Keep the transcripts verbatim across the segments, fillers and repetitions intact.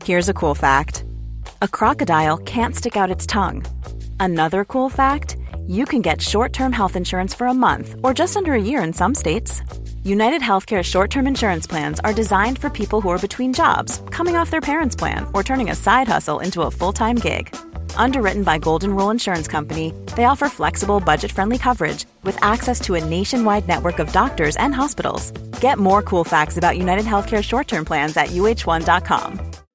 Here's a cool fact. A crocodile can't stick out its tongue. Another cool fact, you can get short-term health insurance for a month or just under a year in some states. United Healthcare short-term insurance plans are designed for people who are between jobs, coming off their parents' plan, or turning a side hustle into a full-time gig. Underwritten by Golden Rule Insurance Company, they offer flexible, budget-friendly coverage with access to a nationwide network of doctors and hospitals. Get more cool facts about United Healthcare short-term plans at U H one dot com.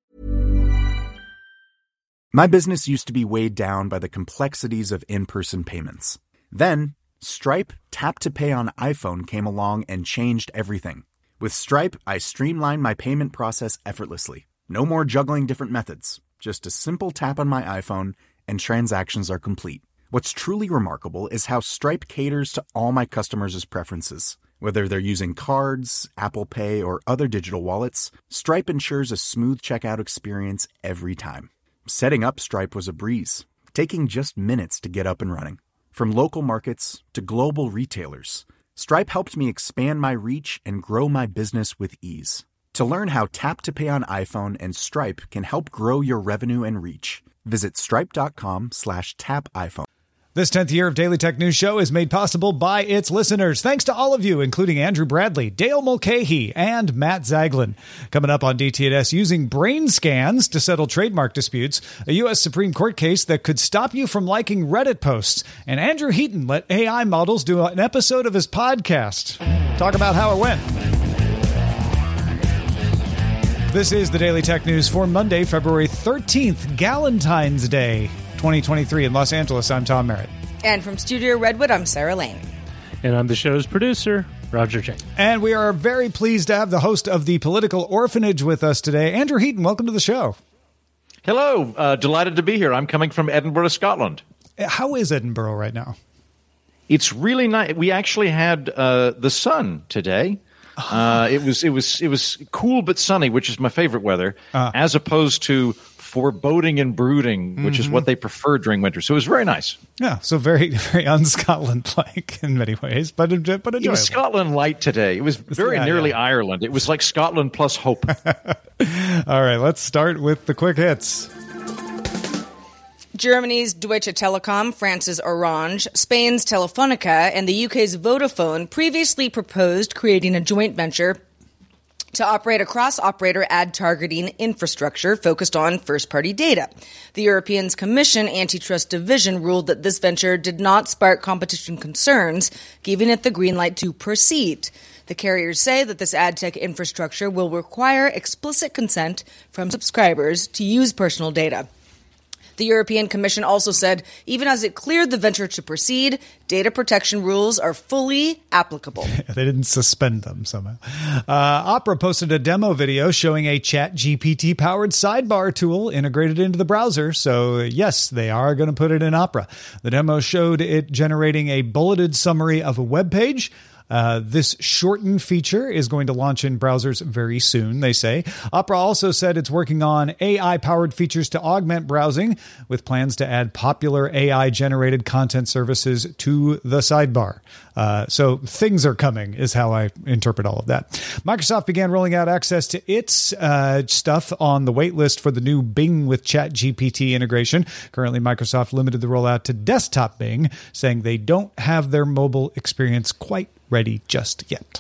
My business used to be weighed down by the complexities of in-person payments. Then, Stripe Tap to Pay on iPhone came along and changed everything. With Stripe, I streamlined my payment process effortlessly. No more juggling different methods. Just a simple tap on my iPhone and transactions are complete. What's truly remarkable is how Stripe caters to all my customers' preferences. Whether they're using cards, Apple Pay, or other digital wallets, Stripe ensures a smooth checkout experience every time. Setting up Stripe was a breeze, taking just minutes to get up and running. From local markets to global retailers, Stripe helped me expand my reach and grow my business with ease. To learn how Tap to Pay on iPhone and Stripe can help grow your revenue and reach, visit stripe.com slash tap iPhone. This tenth year of Daily Tech News Show is made possible by its listeners. Thanks to all of you, including Andrew Bradley, Dale Mulcahy, and Matt Zaglin. Coming up on D T N S, using brain scans to settle trademark disputes, a U S Supreme Court case that could stop you from liking Reddit posts, and Andrew Heaton let A I models do an episode of his podcast. Talk about how it went. This is the Daily Tech News for Monday, February thirteenth, Galentine's Day, twenty twenty-three in Los Angeles. I'm Tom Merritt. And from Studio Redwood, I'm Sarah Lane. And I'm the show's producer, Roger Chang. And we are very pleased to have the host of the Political Orphanage with us today, Andrew Heaton. Welcome to the show. Hello. Uh, delighted to be here. I'm coming from Edinburgh, Scotland. How is Edinburgh right now? It's really nice. We actually had uh, the sun today. Uh, it was it was it was cool but sunny, which is my favorite weather, uh, as opposed to foreboding and brooding, which mm-hmm. is what they prefer during winter. So it was very nice. Yeah, so very very un-Scotland-like in many ways, but but enjoyable. It was Scotland light today. It was very yeah, nearly yeah. Ireland. It was like Scotland plus hope. All right, let's start with the quick hits. Germany's Deutsche Telekom, France's Orange, Spain's Telefonica, and the U K's Vodafone previously proposed creating a joint venture to operate a cross-operator ad targeting infrastructure focused on first-party data. The European Commission Antitrust Division ruled that this venture did not spark competition concerns, giving it the green light to proceed. The carriers say that this ad tech infrastructure will require explicit consent from subscribers to use personal data. The European Commission also said, even as it cleared the venture to proceed, data protection rules are fully applicable. They didn't suspend them somehow. Uh, Opera posted a demo video showing a Chat G P T-powered sidebar tool integrated into the browser. So, yes, they are going to put it in Opera. The demo showed it generating a bulleted summary of a web page. Uh, this shortened feature is going to launch in browsers very soon, they say. Opera also said it's working on A I-powered features to augment browsing, with plans to add popular A I-generated content services to the sidebar. Uh, so things are coming, is how I interpret all of that. Microsoft began rolling out access to its uh, stuff on the waitlist for the new Bing with ChatGPT integration. Currently, Microsoft limited the rollout to desktop Bing, saying they don't have their mobile experience quite ready just yet.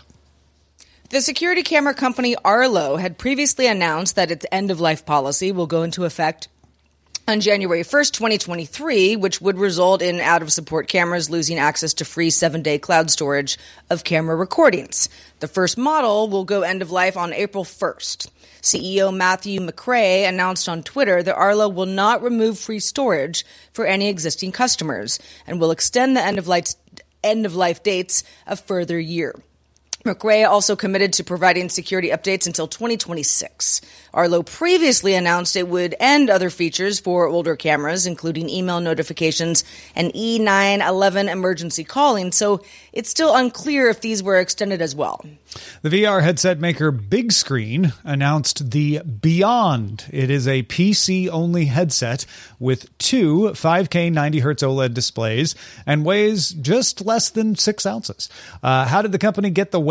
The security camera company Arlo had previously announced that its end-of-life policy will go into effect on January first, twenty twenty-three, which would result in out-of-support cameras losing access to free seven-day cloud storage of camera recordings. The first model will go end-of-life on April first. C E O Matthew McRae announced on Twitter that Arlo will not remove free storage for any existing customers and will extend the end-of-life end-of-life dates a further year. McRae also committed to providing security updates until twenty twenty-six. Arlo previously announced it would end other features for older cameras, including email notifications and E nine eleven emergency calling, so it's still unclear if these were extended as well. The V R headset maker Big Screen announced the Beyond. It is a P C-only headset with two five K ninety hertz OLED displays and weighs just less than six ounces. Uh, how did the company get the weight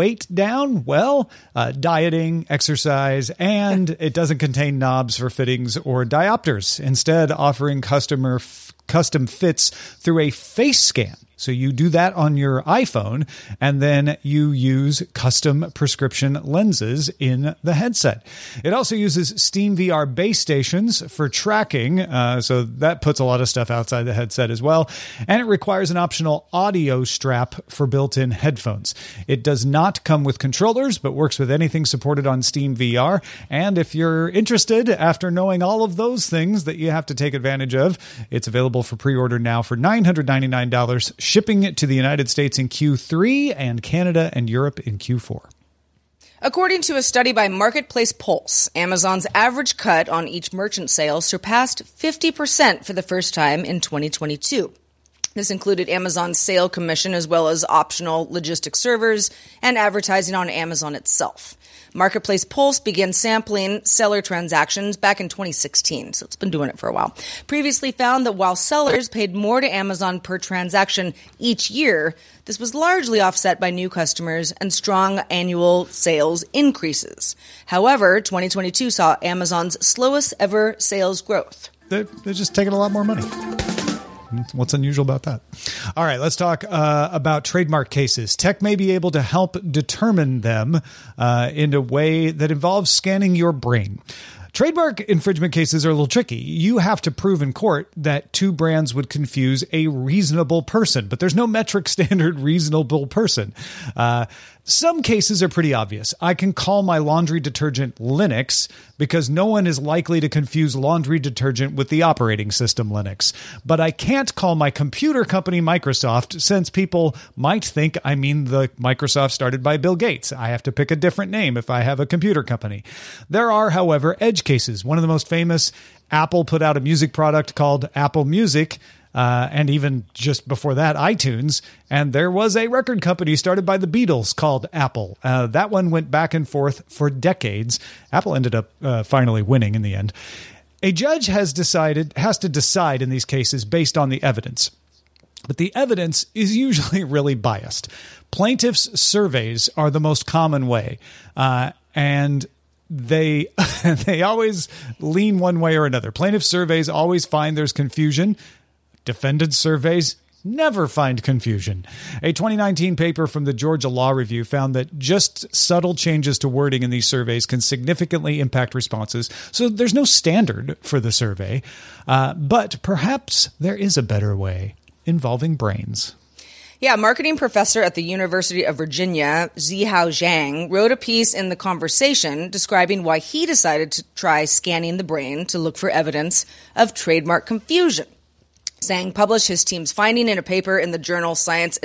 weight down? Well, uh, dieting, exercise, and it doesn't contain knobs for fittings or diopters, instead offering customer f- custom fits through a face scan. So you do that on your iPhone, and then you use custom prescription lenses in the headset. It also uses SteamVR base stations for tracking, uh, so that puts a lot of stuff outside the headset as well. And it requires an optional audio strap for built-in headphones. It does not come with controllers, but works with anything supported on SteamVR. And if you're interested, after knowing all of those things that you have to take advantage of, it's available for pre-order now for nine hundred ninety-nine dollars. Shipping it to the United States in Q three and Canada and Europe in Q four. According to a study by Marketplace Pulse, Amazon's average cut on each merchant sale surpassed fifty percent for the first time in twenty twenty-two. This included Amazon's sale commission as well as optional logistic servers and advertising on Amazon itself. Marketplace Pulse began sampling seller transactions back in twenty sixteen, so it's been doing it for a while. Previously found that while sellers paid more to Amazon per transaction each year, this was largely offset by new customers and strong annual sales increases. However, twenty twenty-two saw Amazon's slowest ever sales growth. They're, they're just taking a lot more money. What's unusual about that? All right, let's talk uh, about trademark cases. Tech may be able to help determine them uh, in a way that involves scanning your brain. Trademark infringement cases are a little tricky. You have to prove in court that two brands would confuse a reasonable person, but there's no metric standard reasonable person. Uh, some cases are pretty obvious. I can call my laundry detergent Linux because no one is likely to confuse laundry detergent with the operating system Linux. But I can't call my computer company Microsoft since people might think I mean the Microsoft started by Bill Gates. I have to pick a different name if I have a computer company. There are, however, edge cases. One of the most famous, Apple put out a music product called Apple Music. Uh, and even just before that, iTunes. And there was a record company started by the Beatles called Apple. Uh, that one went back and forth for decades. Apple ended up uh, finally winning in the end. A judge has decided has to decide in these cases based on the evidence. But the evidence is usually really biased. Plaintiffs' surveys are the most common way. Uh, and they they always lean one way or another. Plaintiff surveys always find there's confusion. Defendant surveys never find confusion. A twenty nineteen paper from the Georgia Law Review found that just subtle changes to wording in these surveys can significantly impact responses. So there's no standard for the survey. Uh, but perhaps there is a better way involving brains. Yeah, marketing professor at the University of Virginia, Zihao Zhang, wrote a piece in The Conversation describing why he decided to try scanning the brain to look for evidence of trademark confusion. Zhang published his team's finding in a paper in the journal Science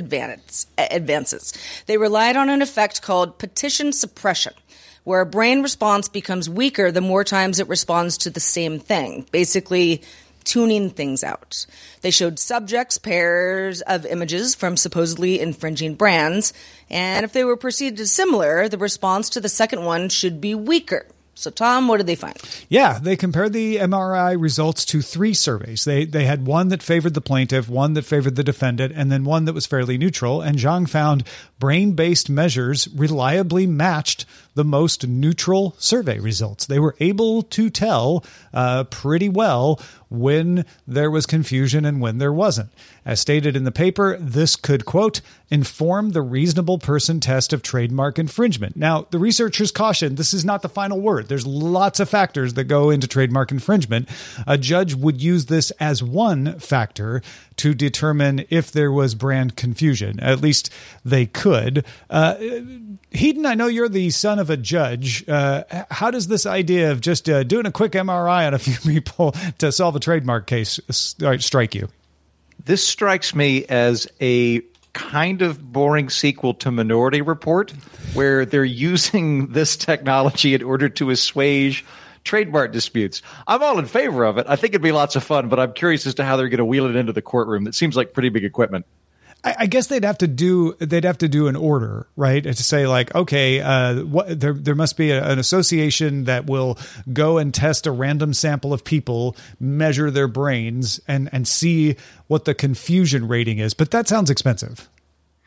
Advances. They relied on an effect called petition suppression, where a brain response becomes weaker the more times it responds to the same thing, basically tuning things out. They showed subjects pairs of images from supposedly infringing brands, and if they were perceived as similar, the response to the second one should be weaker. So, Tom, what did they find? Yeah, they compared the M R I results to three surveys. They they had one that favored the plaintiff, one that favored the defendant, and then one that was fairly neutral. And Zhang found brain-based measures reliably matched the most neutral survey results. They were able to tell uh, pretty well when there was confusion and when there wasn't. As stated in the paper, this could, quote, inform the reasonable person test of trademark infringement. Now, the researchers cautioned this is not the final word. There's lots of factors that go into trademark infringement. A judge would use this as one factor to determine if there was brand confusion. At least they could. Uh, Heaton, I know you're the son of a judge. Uh, how does this idea of just uh, doing a quick M R I on a few people to solve a trademark case strike you? This strikes me as a kind of boring sequel to Minority Report, where they're using this technology in order to assuage trademark disputes. I'm all in favor of it. I think it'd be lots of fun, but I'm curious as to how they're going to wheel it into the courtroom. That seems like pretty big equipment. I guess they'd have to do they'd have to do an order, right? To say like, okay, uh, what, there there must be a, an association that will go and test a random sample of people, measure their brains, and and see what the confusion rating is. But that sounds expensive.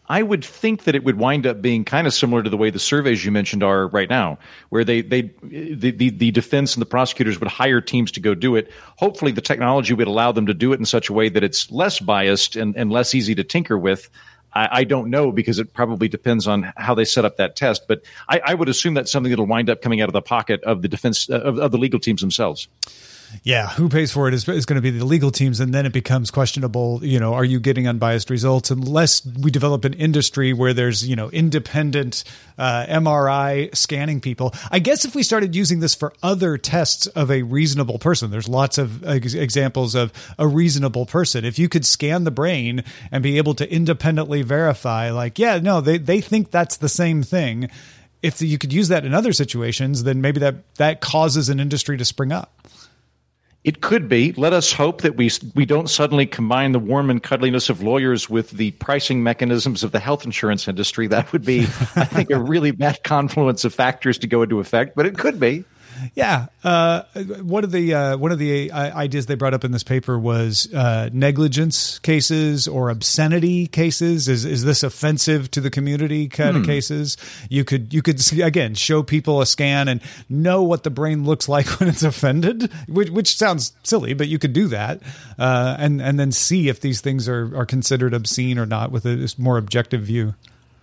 I would think that it would wind up being kind of similar to the way the surveys you mentioned are right now, where they, they the, the, the defense and the prosecutors would hire teams to go do it. Hopefully the technology would allow them to do it in such a way that it's less biased and, and less easy to tinker with. I, I don't know, because it probably depends on how they set up that test. But I, I would assume that's something that will wind up coming out of the pocket of the defense uh, of, of the legal teams themselves. Yeah, who pays for it is, is going to be the legal teams, and then it becomes questionable. You know, are you getting unbiased results? Unless we develop an industry where there's, you know, independent uh, M R I scanning people. I guess if we started using this for other tests of a reasonable person, there's lots of ex- examples of a reasonable person. If you could scan the brain and be able to independently verify, like, yeah, no, they they think that's the same thing. If you could use that in other situations, then maybe that that causes an industry to spring up. It could be. Let us hope that we we don't suddenly combine the warm and cuddliness of lawyers with the pricing mechanisms of the health insurance industry. That would be, I think, a really bad confluence of factors to go into effect, but it could be. Yeah. Uh, one of the uh, one of the ideas they brought up in this paper was uh, negligence cases or obscenity cases. Is is this offensive to the community kind hmm. of cases? You could you could again show people a scan and know what the brain looks like when it's offended, which, which sounds silly, but you could do that, uh, and and then see if these things are are considered obscene or not with a more objective view.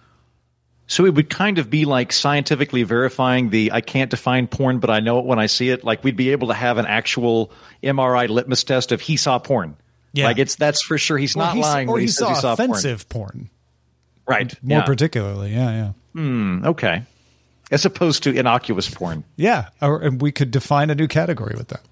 So it would kind of be like scientifically verifying the I can't define porn, but I know it when I see it. Like we'd be able to have an actual M R I litmus test of he saw porn. Yeah. Like it's that's for sure. He's well, not he's, lying. Or when he, he saw, says he saw offensive porn. porn. Right. More yeah. particularly. Yeah. Yeah. Hmm. Okay. As opposed to innocuous porn. Yeah. Or, and we could define a new category with that.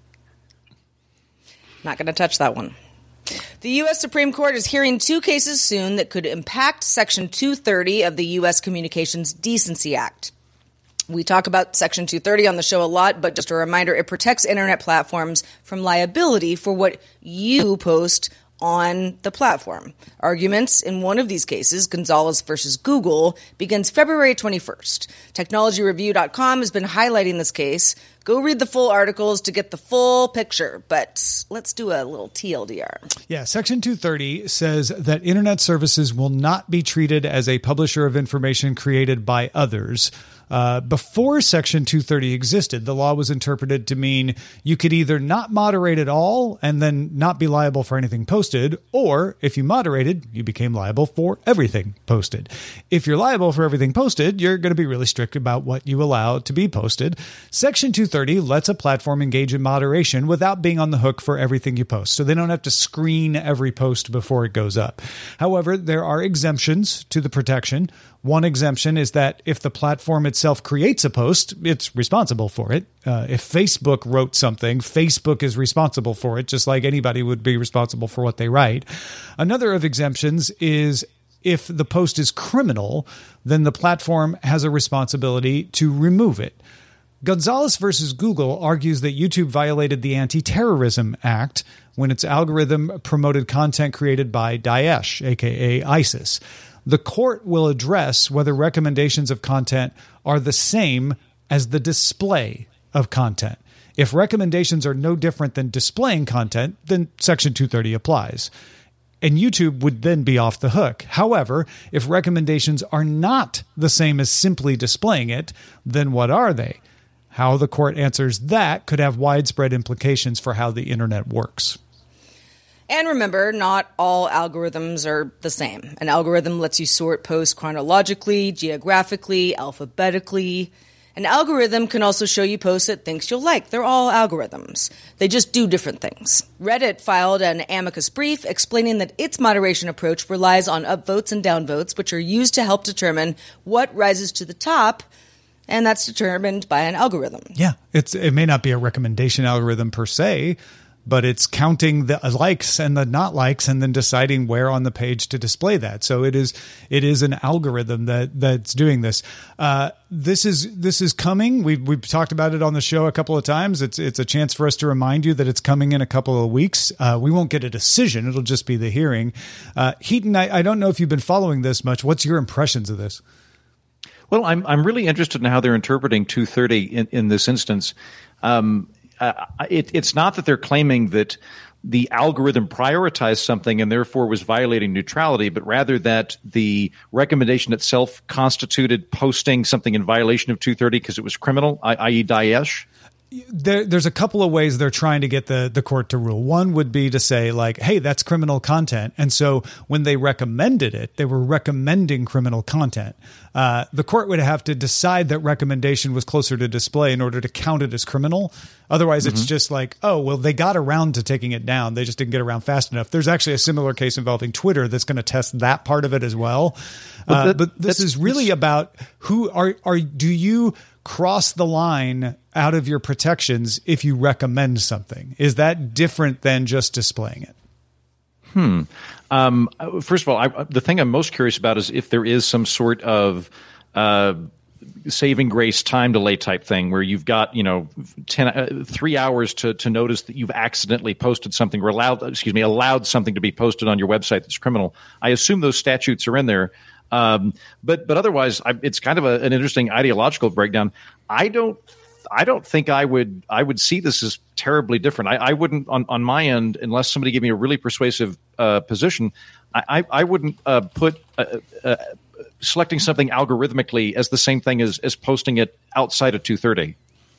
Not going to touch that one. The U S Supreme Court is hearing two cases soon that could impact Section two thirty of the U S Communications Decency Act. We talk about Section two thirty on the show a lot, but just a reminder, it protects internet platforms from liability for what you post on the platform. Arguments in one of these cases, Gonzalez versus Google, begins February twenty-first. technology review dot com has been highlighting this case. Go read the full articles to get the full picture, but let's do a little T L D R. Yeah, Section two thirty says that internet services will not be treated as a publisher of information created by others. Uh, before Section two thirty existed, the law was interpreted to mean you could either not moderate at all and then not be liable for anything posted, or if you moderated, you became liable for everything posted. If you're liable for everything posted, you're going to be really strict about what you allow to be posted. Section two thirty lets a platform engage in moderation without being on the hook for everything you post, so they don't have to screen every post before it goes up. However, there are exemptions to the protection. One exemption is that if the platform itself creates a post, it's responsible for it. Uh, if Facebook wrote something, Facebook is responsible for it, just like anybody would be responsible for what they write. Another of exemptions is if the post is criminal, then the platform has a responsibility to remove it. Gonzalez versus Google argues that YouTube violated the Anti-Terrorism Act when its algorithm promoted content created by Daesh, aka ISIS. The court will address whether recommendations of content are the same as the display of content. If recommendations are no different than displaying content, then Section two thirty applies. And YouTube would then be off the hook. However, if recommendations are not the same as simply displaying it, then what are they? How the court answers that could have widespread implications for how the internet works. And remember, not all algorithms are the same. An algorithm lets you sort posts chronologically, geographically, alphabetically. An algorithm can also show you posts it thinks you'll like. They're all algorithms. They just do different things. Reddit filed an amicus brief explaining that its moderation approach relies on upvotes and downvotes, which are used to help determine what rises to the top, and that's determined by an algorithm. Yeah, it's it may not be a recommendation algorithm per se, but it's counting the likes and the not likes and then deciding where on the page to display that. So it is it is an algorithm that that's doing this. Uh, this is this is coming. We've we've talked about it on the show a couple of times. It's it's a chance for us to remind you that it's coming in a couple of weeks. Uh, we won't get a decision. It'll just be the hearing. Uh, Heaton, I, I don't know if you've been following this much. What's your impressions of this? Well, I'm I'm really interested in how they're interpreting two thirty in, in this instance. Um, Uh, it, it's not that they're claiming that the algorithm prioritized something and therefore was violating neutrality, but rather that the recommendation itself constituted posting something in violation of two thirty because it was criminal, that is. Daesh? There, there's a couple of ways they're trying to get the, the court to rule. One would be to say, like, hey, that's criminal content. And so when they recommended it, they were recommending criminal content. Uh, the court would have to decide that recommendation was closer to display in order to count it as criminal. Otherwise, mm-hmm. it's just like, oh, well, they got around to taking it down. They just didn't get around fast enough. There's actually a similar case involving Twitter that's going to test that part of it as well. But, uh, that, but this is really about who are, are, do you cross the line out of your protections if you recommend something? Is that different than just displaying it? Hmm. Um, first of all, I, the thing I'm most curious about is if there is some sort of uh, saving grace time delay type thing where you've got, you know, ten, uh, three hours to, to notice that you've accidentally posted something or allowed, excuse me, allowed something to be posted on your website that's criminal. I assume those statutes are in there. Um, but but otherwise, I, it's kind of a, an interesting ideological breakdown. I don't I don't think I would I would see this as terribly different. I, I wouldn't on, on my end, unless somebody gave me a really persuasive uh, position, I, I, I wouldn't uh, put uh, uh, selecting something algorithmically as the same thing as, as posting it outside of two thirty.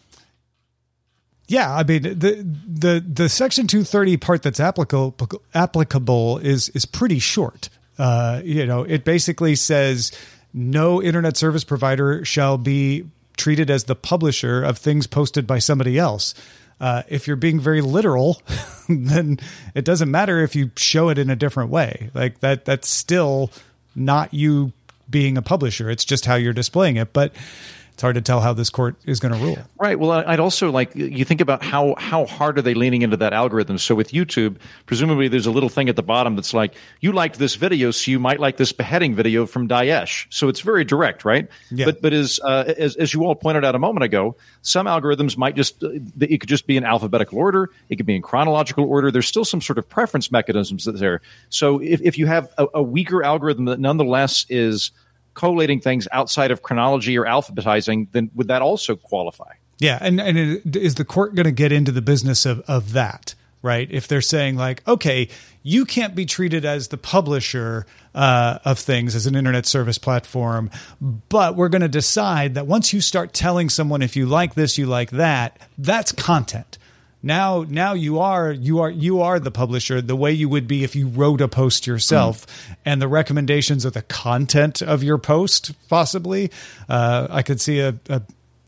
Yeah, I mean the the the Section two thirty part that's applicable applicable is is pretty short. Uh, you know, it basically says no internet service provider shall be treated as the publisher of things posted by somebody else. Uh, if you're being very literal, then it doesn't matter if you show it in a different way. Like that, that's still not you being a publisher. It's just how you're displaying it. But it's hard to tell how this court is going to rule. Right. Well, I'd also like you think about how how hard are they leaning into that algorithm? So with YouTube, presumably there's a little thing at the bottom that's like, you liked this video, so you might like this beheading video from Daesh. So it's very direct, right? Yeah. But but as uh, as as you all pointed out a moment ago, some algorithms might just it could just be in alphabetical order. It could be in chronological order. There's still some sort of preference mechanisms that's there. So if if you have a, a weaker algorithm that nonetheless is collating things outside of chronology or alphabetizing, then would that also qualify? Yeah. And, and it, is the court going to get into the business of, of that, right? If they're saying like, okay, you can't be treated as the publisher uh, of things as an internet service platform, but we're going to decide that once you start telling someone, if you like this, you like that, that's content. Now, now you are you are you are the publisher the way you would be if you wrote a post yourself, mm. and the recommendations are the content of your post. Possibly, uh, I could see a, a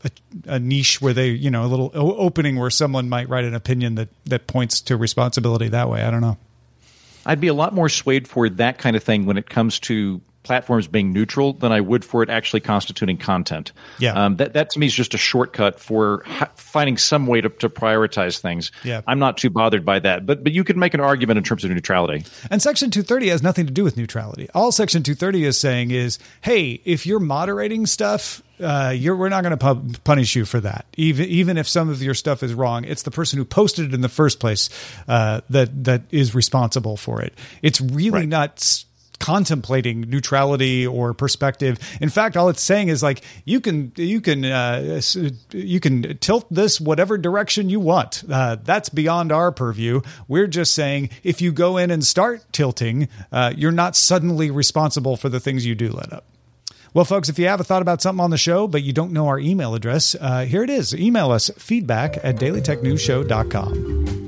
a niche where they, you know, a little opening where someone might write an opinion that that points to responsibility that way. I don't know. I'd be a lot more swayed for that kind of thing when it comes to platforms being neutral than I would for it actually constituting content. Yeah. Um, that, that to me is just a shortcut for ha- finding some way to, to prioritize things. Yeah. I'm not too bothered by that, but, but you could make an argument in terms of neutrality. And Section two thirty has nothing to do with neutrality. All Section two thirty is saying is, hey, if you're moderating stuff, uh, you're, we're not going to pub- punish you for that. Even, even if some of your stuff is wrong, it's the person who posted it in the first place uh, that, that is responsible for it. It's really right. not contemplating neutrality or perspective. In fact, all it's saying is like, you can you can uh, you can tilt this whatever direction you want. Uh, that's beyond our purview. We're just saying if you go in and start tilting, uh, you're not suddenly responsible for the things you do let up. Well, folks, if you have a thought about something on the show, but you don't know our email address, uh, here it is. Email us feedback at daily tech news show dot com.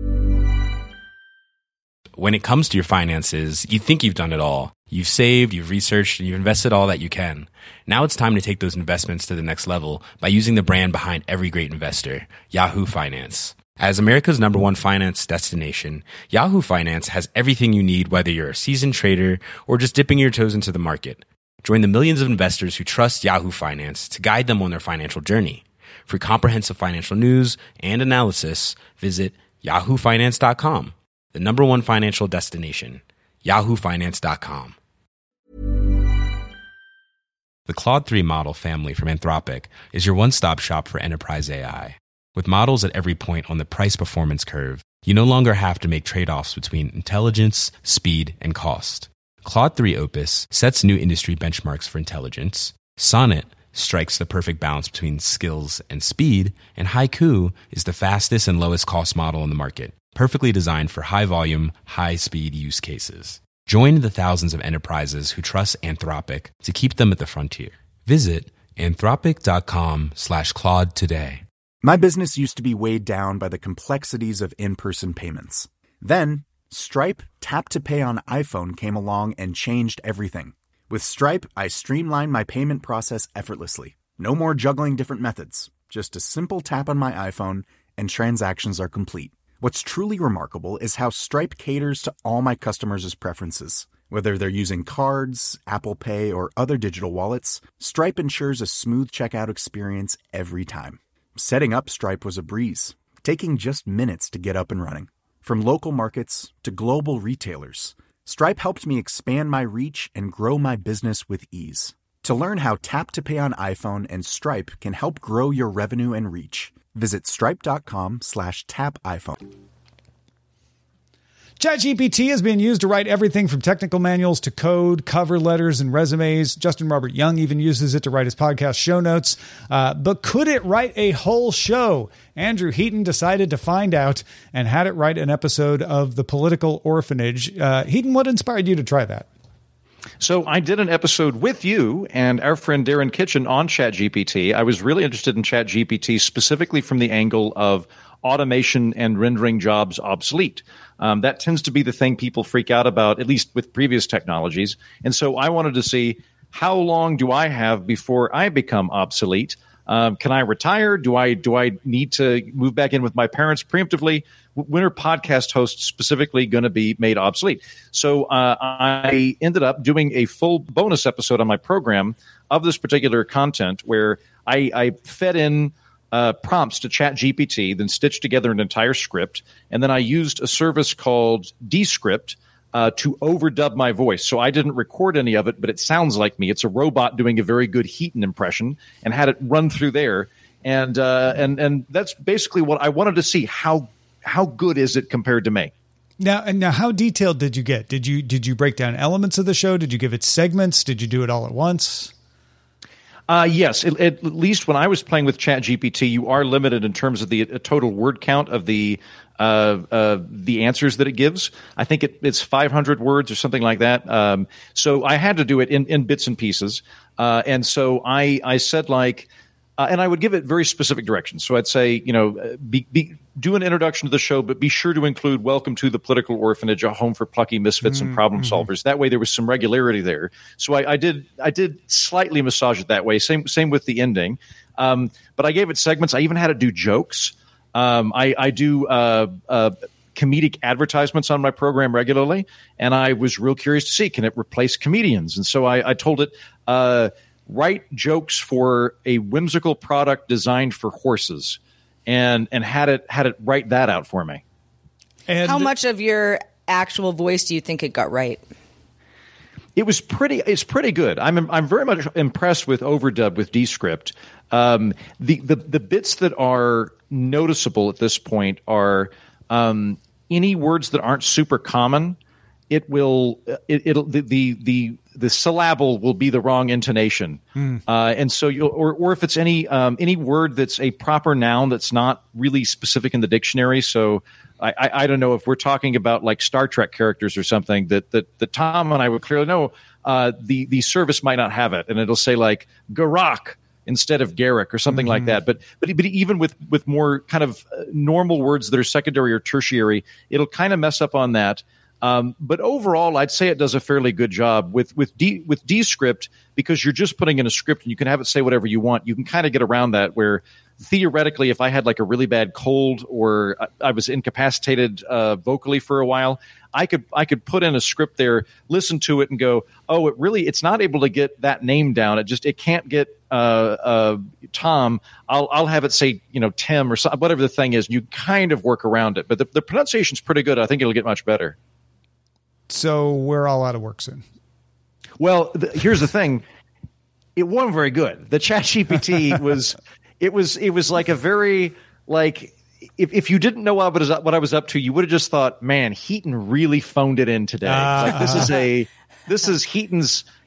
When it comes to your finances, you think you've done it all. You've saved, you've researched, and you've invested all that you can. Now it's time to take those investments to the next level by using the brand behind every great investor, Yahoo Finance. As America's number one finance destination, Yahoo Finance has everything you need, whether you're a seasoned trader or just dipping your toes into the market. Join the millions of investors who trust Yahoo Finance to guide them on their financial journey. For comprehensive financial news and analysis, visit yahoo finance dot com. The number one financial destination, yahoo finance dot com. The Claude three model family from Anthropic is your one-stop shop for enterprise A I. With models at every point on the price-performance curve, you no longer have to make trade-offs between intelligence, speed, and cost. Claude three Opus sets new industry benchmarks for intelligence. Sonnet strikes the perfect balance between skills and speed. And Haiku is the fastest and lowest cost model in the market. perfectly designed for high-volume, high-speed use cases. Join the thousands of enterprises who trust Anthropic to keep them at the frontier. Visit anthropic.com slash Claude today. My business used to be weighed down by the complexities of in-person payments. Then, Stripe Tap to Pay on iPhone came along and changed everything. With Stripe, I streamlined my payment process effortlessly. No more juggling different methods. Just a simple tap on my iPhone and transactions are complete. What's truly remarkable is how Stripe caters to all my customers' preferences. Whether they're using cards, Apple Pay, or other digital wallets, Stripe ensures a smooth checkout experience every time. Setting up Stripe was a breeze, taking just minutes to get up and running. From local markets to global retailers, Stripe helped me expand my reach and grow my business with ease. To learn how Tap to Pay on iPhone and Stripe can help grow your revenue and reach, visit stripe.com slash tap iPhone. ChatGPT is being used to write everything from technical manuals to code, cover letters, and resumes. Justin Robert Young even uses it to write his podcast show notes. Uh, but could it write a whole show? Andrew Heaton decided to find out and had it write an episode of The Political Orphanage. Uh, Heaton, what inspired you to try that? So I did an episode with you and our friend Darren Kitchen on ChatGPT. I was really interested in ChatGPT specifically from the angle of automation and rendering jobs obsolete. Um, that tends to be the thing people freak out about, at least with previous technologies. And so I wanted to see, how long do I have before I become obsolete? Um, can I retire? Do I do I need to move back in with my parents preemptively? When are podcast hosts specifically going to be made obsolete? So uh, I ended up doing a full bonus episode on my program of this particular content where I, I fed in uh, prompts to ChatGPT, then stitched together an entire script, and then I used a service called Descript Uh, to overdub my voice. So I didn't record any of it, but it sounds like me. It's a robot doing a very good Heaton impression, and had it run through there. And uh, and and that's basically what I wanted to see. How how good is it compared to me? Now, and now, how detailed did you get? Did you did you break down elements of the show? Did you give it segments? Did you do it all at once? Uh, yes, it, at least when I was playing with ChatGPT, you are limited in terms of the uh, total word count of the uh, uh, the answers that it gives. I think it, it's five hundred words or something like that. Um, so I had to do it in, in bits and pieces. Uh, and so I, I said like, uh, and I would give it very specific directions. So I'd say, you know, be, be, do an introduction to the show, but be sure to include welcome to the Political Orphanage, a home for plucky misfits mm-hmm. and problem solvers. That way there was some regularity there. So I, I did I did slightly massage it that way. Same same with the ending. Um, but I gave it segments. I even had it do jokes. Um, I, I do uh, uh, comedic advertisements on my program regularly, and I was real curious to see, can it replace comedians? And so I, I told it, uh, write jokes for a whimsical product designed for horses. And and had it had it write that out for me. And how much of your actual voice do you think it got right? It was pretty. It's pretty good. I'm I'm very much impressed with Overdub with Descript. Um, the the the bits that are noticeable at this point are um, any words that aren't super common. It will it, it'll the, the the the syllable will be the wrong intonation, mm. uh, and so you or or if it's any um, any word that's a proper noun that's not really specific in the dictionary. So I, I, I don't know if we're talking about like Star Trek characters or something that that, that Tom and I would clearly know. Uh, the the service might not have it, and it'll say like Garak instead of Garrick or something mm-hmm. like that. But but but even with with more kind of normal words that are secondary or tertiary, it'll kind of mess up on that. Um, but overall, I'd say it does a fairly good job with with D, with Descript, because you're just putting in a script and you can have it say whatever you want. You can kind of get around that, where theoretically, if I had like a really bad cold or I, I was incapacitated uh, vocally for a while, I could I could put in a script there, listen to it, and go, oh, it really it's not able to get that name down. It just it can't get uh, uh, Tom. I'll I'll have it say you know Tim or so, whatever the thing is. You kind of work around it, but the, the pronunciation's pretty good. I think it'll get much better. So we're all out of work soon. Well, the, here's the thing. It wasn't very good. The ChatGPT was, it was, it was like a very, like, if, if you didn't know what I, was, what I was up to, you would have just thought, man, Heaton really phoned it in today. Uh, like, this is a, this is Heaton's,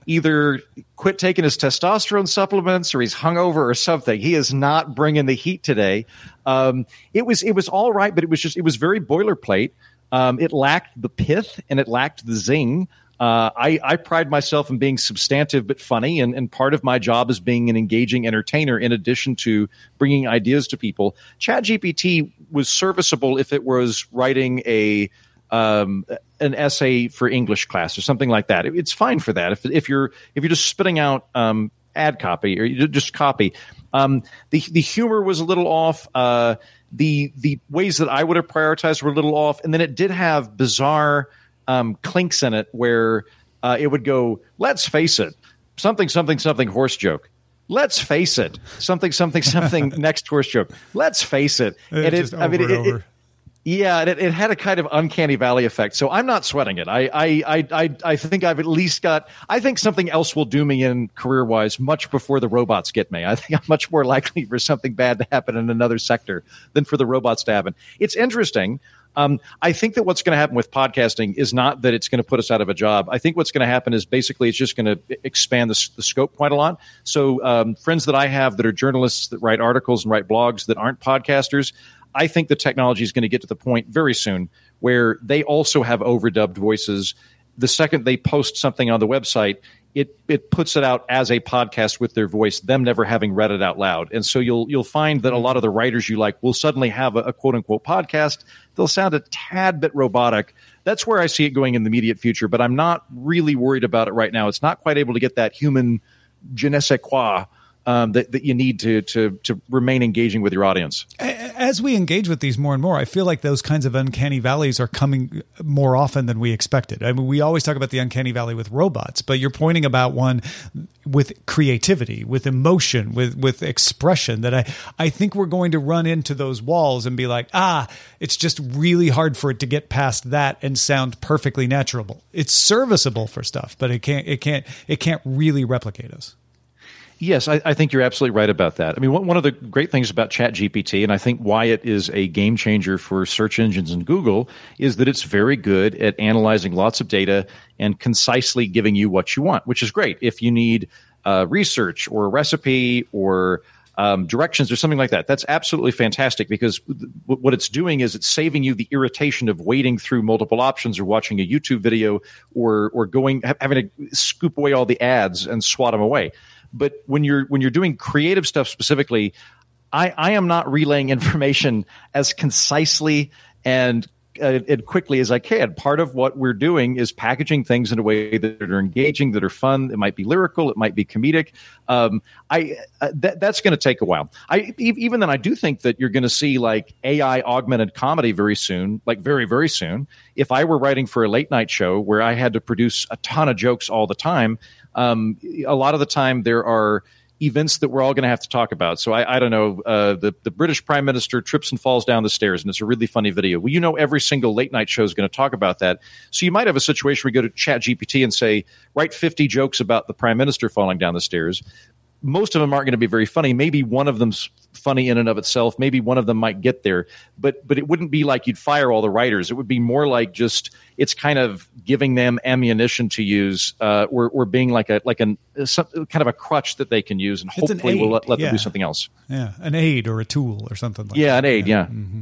either quit taking his testosterone supplements or he's hungover or something. He is not bringing the heat today. Um, it was it was all right, but it was just it was very boilerplate. Um, it lacked the pith and it lacked the zing. Uh, I, I pride myself in being substantive but funny, and, and part of my job is being an engaging entertainer in addition to bringing ideas to people. ChatGPT was serviceable if it was writing a um, an essay for English class or something like that. It, it's fine for that. If if you're if you're just spitting out um, ad copy or you just copy, um, the the humor was a little off. Uh, the the ways that I would have prioritized were a little off, and then it did have bizarre Um, clinks in it where uh, it would go, let's face it, something, something, something horse joke. Let's face it, something, something, something next horse joke. Let's face it. It's and it, just I mean, over it, and it, over. it, yeah, it, it had a kind of uncanny valley effect. So I'm not sweating it. I, I, I, I, I think I've at least got. I think something else will do me in career wise much before the robots get me. I think I'm much more likely for something bad to happen in another sector than for the robots to happen. It's interesting. Um, I think that what's going to happen with podcasting is not that it's going to put us out of a job. I think what's going to happen is basically it's just going to expand the, the scope quite a lot. So um, friends that I have that are journalists that write articles and write blogs that aren't podcasters, I think the technology is going to get to the point very soon where they also have overdubbed voices. The second they post something on the website, it it puts it out as a podcast with their voice, them never having read it out loud. And so you'll you'll find that a lot of the writers you like will suddenly have a, a quote unquote podcast. They'll sound a tad bit robotic. That's where I see it going in the immediate future, but I'm not really worried about it right now. It's not quite able to get that human je ne sais quoi Um, that, that you need to, to to remain engaging with your audience. As we engage with these more and more, I feel like those kinds of uncanny valleys are coming more often than we expected. I mean, we always talk about the uncanny valley with robots, but you're pointing about one with creativity, with emotion, with with expression that I, I think we're going to run into those walls and be like, ah, it's just really hard for it to get past that and sound perfectly natural. It's serviceable for stuff, but it can't it can't it can't really replicate us. Yes, I, I think you're absolutely right about that. I mean, one, one of the great things about ChatGPT, and I think why it is a game changer for search engines and Google, is that it's very good at analyzing lots of data and concisely giving you what you want, which is great. If you need uh, research or a recipe or um, directions or something like that, that's absolutely fantastic because w- what it's doing is it's saving you the irritation of wading through multiple options or watching a YouTube video or or going having to scoop away all the ads and swat them away. But when you're when you're doing creative stuff specifically, I, I am not relaying information as concisely and, uh, and quickly as I can. Part of what we're doing is packaging things in a way that are engaging, that are fun. It might be lyrical, it might be comedic. Um, I uh, that, that's going to take a while. I even then, I do think that you're going to see like A I augmented comedy very soon, like very very soon. If I were writing for a late night show where I had to produce a ton of jokes all the time. Um, a lot of the time there are events that we're all going to have to talk about. So I, I don't know, uh, the, the British Prime Minister trips and falls down the stairs, and it's a really funny video. Well, you know, every single late night show is going to talk about that. So you might have a situation where you go to ChatGPT and say, write fifty jokes about the Prime Minister falling down the stairs. Most of them aren't going to be very funny. Maybe one of them's funny in and of itself. Maybe one of them might get there, but but it wouldn't be like you'd fire all the writers. It would be more like just it's kind of giving them ammunition to use, uh, or or being like a like an some, kind of a crutch that they can use, and It's hopefully will let, let yeah. them do something else. Yeah, an aid or a tool or something like yeah, that. an aid. Yeah. Mm-hmm.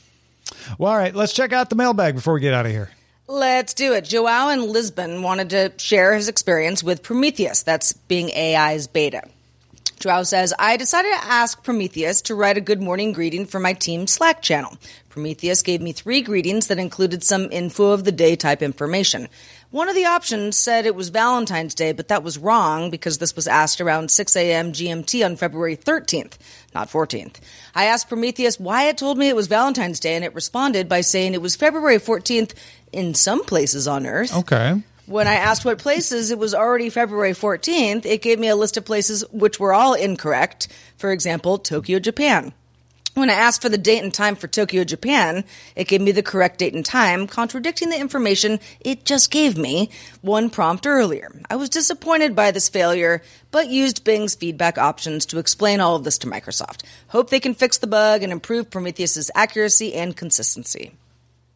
Well, all right, let's check out the mailbag before we get out of here. Let's do it. Joao in Lisbon wanted to share his experience with Prometheus. That's being A I's beta. Joao says, I decided to ask Prometheus to write a good morning greeting for my team Slack channel. Prometheus gave me three greetings that included some info of the day type information. One of the options said it was Valentine's Day, but that was wrong because this was asked around six a.m. G M T on February thirteenth, not fourteenth. I asked Prometheus why it told me it was Valentine's Day, and it responded by saying it was February fourteenth in some places on Earth. Okay. When I asked what places it was already February fourteenth, it gave me a list of places which were all incorrect. For example, Tokyo, Japan. When I asked for the date and time for Tokyo, Japan, it gave me the correct date and time, contradicting the information it just gave me one prompt earlier. I was disappointed by this failure, but used Bing's feedback options to explain all of this to Microsoft. Hope they can fix the bug and improve Prometheus's accuracy and consistency.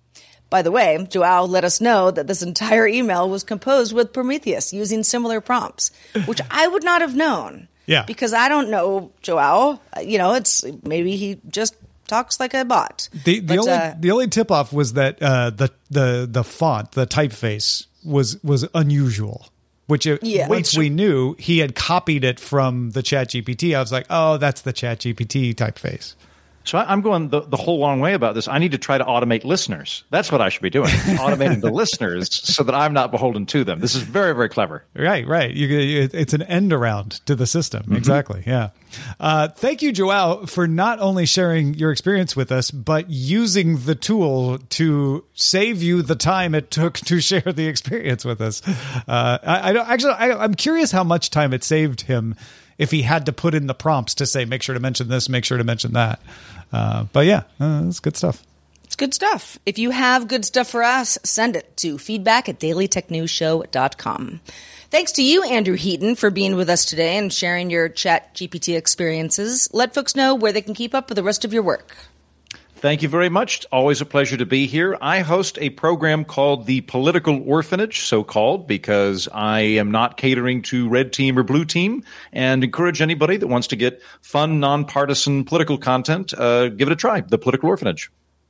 By the way, Joao let us know that this entire email was composed with Prometheus using similar prompts, which I would not have known. Yeah. Because I don't know Joao. You know, it's maybe he just talks like a bot. The the but, only uh, the only tip off was that uh, the the the font, the typeface was was unusual. Which it, Yeah. once we knew he had copied it from the ChatGPT, I was like, oh, that's the ChatGPT typeface. So I- I'm going the, the whole long way about this. I need to try to automate listeners. That's what I should be doing, automating the listeners so that I'm not beholden to them. This is very, very clever. Right, right. You, you, it's an end around to the system. Mm-hmm. Exactly. Yeah. Uh, thank you, Joao, for not only sharing your experience with us, but using the tool to save you the time it took to share the experience with us. Uh, I, I don't actually. I, I'm curious how much time it saved him if he had to put in the prompts to say, make sure to mention this, make sure to mention that. Uh, but yeah, uh, that's good stuff. It's good stuff. If you have good stuff for us, send it to feedback at daily tech news show dot com. Thanks to you, Andrew Heaton, for being with us today and sharing your Chat G P T experiences. Let folks know where they can keep up with the rest of your work. Thank you very much. It's always a pleasure to be here. I host a program called The Political Orphanage, so-called, because I am not catering to red team or blue team, and encourage anybody that wants to get fun, nonpartisan political content, uh, give it a try. The Political Orphanage.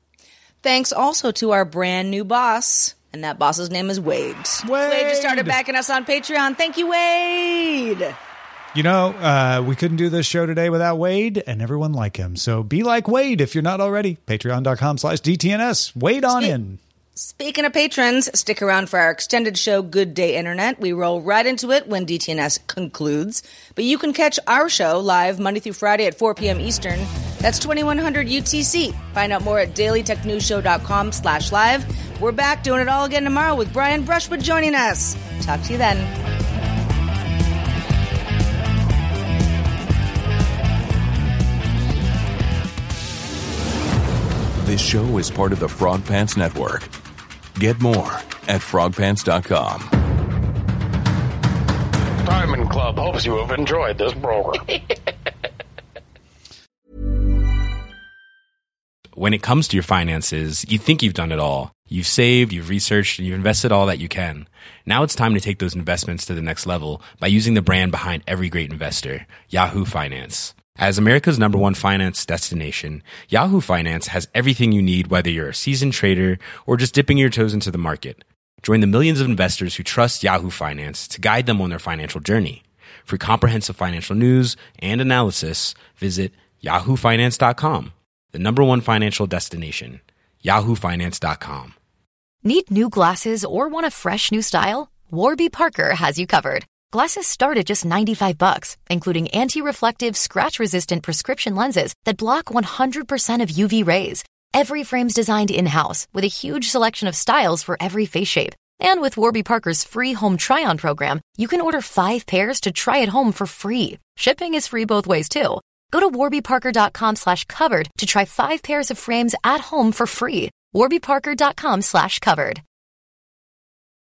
Thanks also to our brand new boss, and that boss's name is Wade. Wade, Wade just started backing us on Patreon. Thank you, Wade. You know, uh, we couldn't do this show today without Wade and everyone like him. So be like Wade if you're not already. Patreon.com slash DTNS. Wade on Spe- in. Speaking of patrons, stick around for our extended show, Good Day Internet. We roll right into it when D T N S concludes. But you can catch our show live Monday through Friday at four p.m. Eastern. That's twenty-one hundred U T C. Find out more at daily tech news show dot com slash live. We're back doing it all again tomorrow with Brian Brushwood joining us. Talk to you then. This show is part of the Frog Pants Network. Get more at frog pants dot com. Diamond Club hopes you have enjoyed this program. When it comes to your finances, you think you've done it all. You've saved, you've researched, and you've invested all that you can. Now it's time to take those investments to the next level by using the brand behind every great investor, Yahoo Finance. As America's number one finance destination, Yahoo Finance has everything you need, whether you're a seasoned trader or just dipping your toes into the market. Join the millions of investors who trust Yahoo Finance to guide them on their financial journey. For comprehensive financial news and analysis, visit yahoo finance dot com, the number one financial destination, yahoo finance dot com. Need new glasses or want a fresh new style? Warby Parker has you covered. Glasses start at just ninety-five bucks, including anti-reflective, scratch-resistant prescription lenses that block one hundred percent of U V rays. Every frame's designed in-house with a huge selection of styles for every face shape. And with Warby Parker's free home try-on program, you can order five pairs to try at home for free. Shipping is free both ways, too. Go to warby parker dot com slash covered to try five pairs of frames at home for free. warby parker dot com slash covered.